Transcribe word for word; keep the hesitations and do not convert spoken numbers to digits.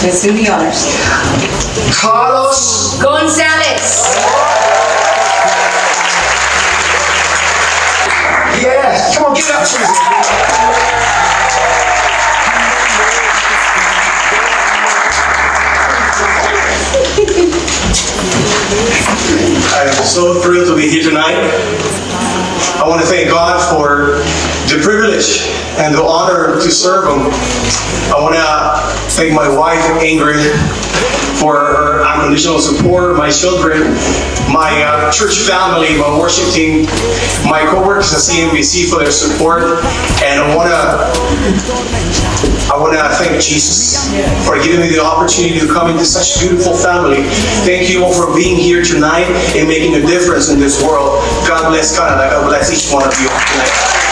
Let's do the honors. Carlos Gonzalez. Yes, come on, give it up to him. I am so thrilled to be here tonight. I want to thank God for the privilege and the honor to serve Him. I want to thank my wife, Ingrid, for her unconditional support, my children, my uh, church family, my worship team, my co-workers at C N B C for their support, and I want to I want to thank Jesus for giving me the opportunity to come into such a beautiful family. Thank you all for being here tonight and making a difference in this world. God bless Canada. God bless each one of you tonight.